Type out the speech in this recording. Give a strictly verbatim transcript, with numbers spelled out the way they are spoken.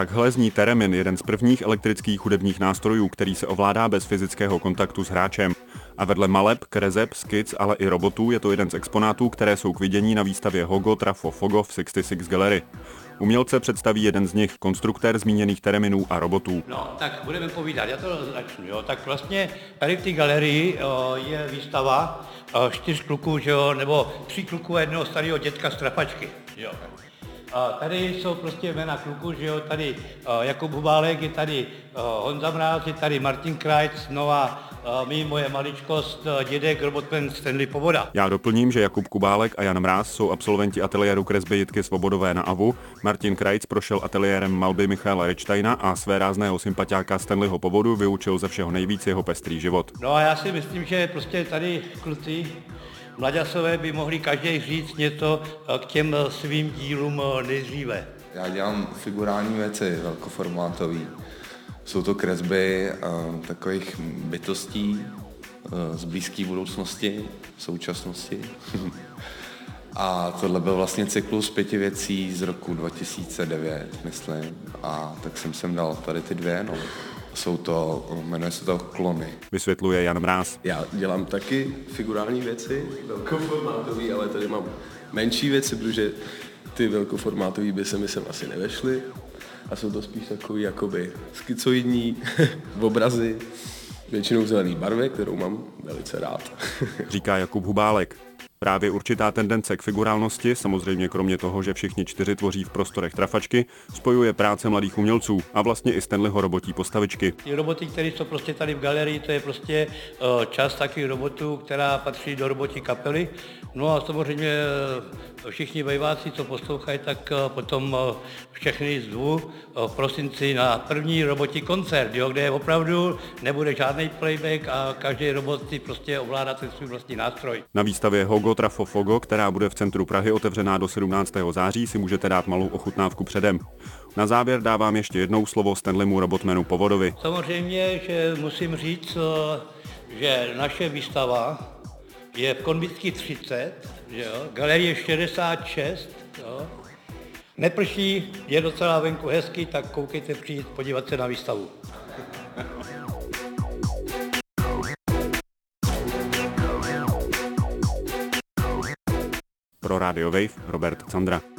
Takhle zní theremin, jeden z prvních elektrických hudebních nástrojů, který se ovládá bez fyzického kontaktu s hráčem. A vedle maleb, kreseb, skic, ale i robotů je to jeden z exponátů, které jsou k vidění na výstavě Hogo Trafo Fogo v šedesát šest Gallery. Umělce představí jeden z nich, konstruktér zmíněných thereminů a robotů. No, tak budeme povídat, já to začnu, jo. Tak vlastně tady v té galerii o, je výstava o, čtyř kluků, že jo, nebo tři kluků a jednoho starého dětka z Trapačky, jo. A tady jsou prostě jména kluků, že jo, tady o, Jakub Hubálek, je tady o, Honza Mráz, je tady Martin Krajc, no a o, my, moje maličkost, o, dědek, robotman Stanley Povoda. Já doplním, že Jakub Kubálek a Jan Mráz jsou absolventi ateliéru kresby Jitky Svobodové na Avu, Martin Krajc prošel ateliérem malby Michaela Richsteina a své rázného sympatiáka Stanleyho Povodu vyučil ze všeho nejvíc jeho pestrý život. No a já si myslím, že prostě tady kluci mlaďasové by mohli každý říct něco k těm svým dílům nejdříve. Já dělám figurální věci, velkoformátový. Jsou to kresby uh, takových bytostí uh, z blízké budoucnosti, současnosti. A tohle byl vlastně cyklus pěti věcí z roku dva tisíce devět, myslím. A tak jsem sem dal tady ty dvě, no. Jsou to, jmenuje se to klony. Vysvětluje Jan Mráz. Já dělám taky figurální věci, velkoformátový, ale tady mám menší věci, protože ty velkoformátový by se mi sem asi nevešly. A jsou to spíš takový jakoby skicoidní obrazy, většinou zelený barvy, kterou mám velice rád. Říká Jakub Hubálek. Právě určitá tendence k figurálnosti, samozřejmě kromě toho, že všichni čtyři tvoří v prostorech Trafačky, spojuje práce mladých umělců a vlastně i Stanleyho robotí postavičky. Ty roboty, které jsou prostě tady v galerii, to je prostě část takových robotů, která patří do robotí kapely. No a samozřejmě všichni vejváci, co poslouchají, tak potom všechny zvu v prosinci na první robotí koncert, jo, kde opravdu nebude žádný playback a každý robot si prostě ovládá ten svůj vlastní nástroj. Na výstavě Hogo Trafo Fogo, která bude v centru Prahy otevřená do sedmnáctého září, si můžete dát malou ochutnávku předem. Na závěr dávám ještě jednou slovo Stanleymu robotmanu Povodovi. Samozřejmě, že musím říct, že naše výstava je v Konvický třicet, jo, galerie šedesát šest, jo. Neprší, je docela venku hezky, tak koukejte přijít podívat se na výstavu. Pro Radio Wave Robert Candra.